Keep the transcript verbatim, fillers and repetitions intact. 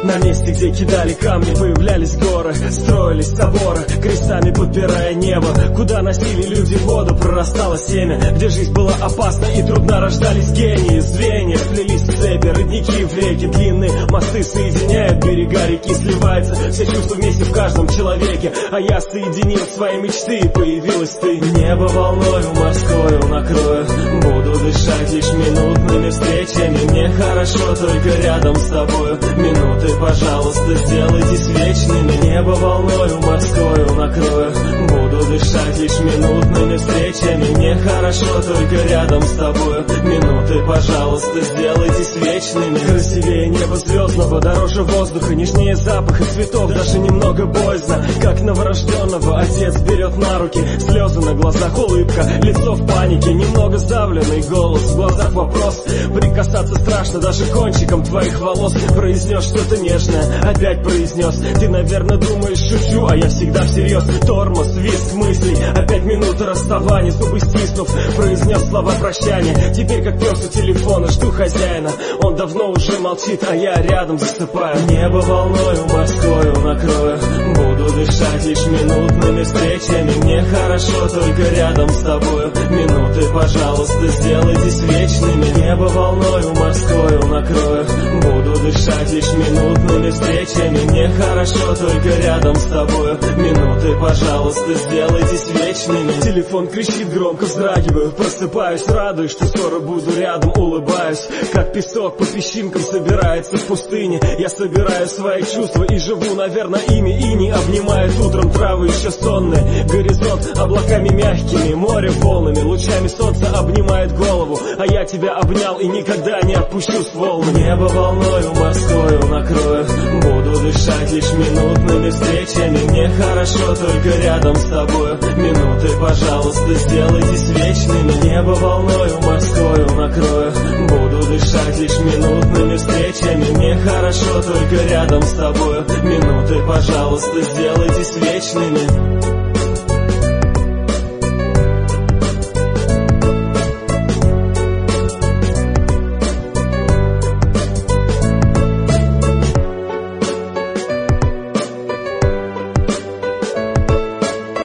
На месте, где кидали камни, появлялись горы, строились соборы, крестами подпирая небо. Куда носили люди воду, прорастало семя. Где жизнь была опасна и трудно, рождались гении. Звенья плелись в цепи, родники в реки, длинные мосты соединяют берега реки. Сливается все чувства вместе в каждом человеке. А я соединил свои мечты, и появилась ты. Небо волною морскою накрою, буду дышать лишь минутными встречами. Мне хорошо только рядом с тобою. Минуты, пожалуйста, сделайтесь вечными. Небо волною морскою накрою, буду дышать лишь минутными встречами. Мне хорошо только рядом с тобою. Минуты, пожалуйста, сделайтесь вечными. Красивее неба звездного, дороже воздуха, нежнее запаха цветов. Даже немного боязно, как новорожденного отец берет на руки. Слезы на глазах, улыбка, лицо в панике. Немного сдавленный голос, в глазах вопрос. Прикасаться страшно даже кончиком твоих волос. Произнес что-то нежное, опять произнес. Ты, наверное, думаешь, шучу, а я всегда всерьез. Тормоз, визг мыслей, опять минута расставания. Зубы стиснув, произнес слова прощания. Теперь как пес у телефона, жду хозяина. Он давно уже молчит, а я рядом засыпаю. Небо волною морскою накрою, буду дышать лишь минутными встречами. Мне хорошо только рядом с тобою. Минуты, пожалуйста, сделайтесь вечными. Небо волною морскою накрою, буду дышать лишь минутными встречами. Мне хорошо только рядом с тобою. Минуты, пожалуйста, сделайтесь вечными. Телефон кричит громко, вздрагиваю, просыпаюсь, радуюсь, что скоро буду рядом, улыбаюсь. Как песок по песчинкам собирается в пустыне. Я собираю свои чувства и живу, наверное, ими. И не обнимает утром травы еще сонные. Горизонт облаками мягкими, море волнами, лучами солнца обнимает голову. А я тебя обнял и никогда не отпущу с волн. Небо волною морскою накрою, буду дышать лишь минутными встречами. Мне хорошо только рядом с тобою. Минуты, пожалуйста, сделайтесь вечными. Небо волною морскою накрою, буду дышать лишь минутными встречами. Мне хорошо только рядом с тобою. Минуты, пожалуйста, сделайтесь вечными.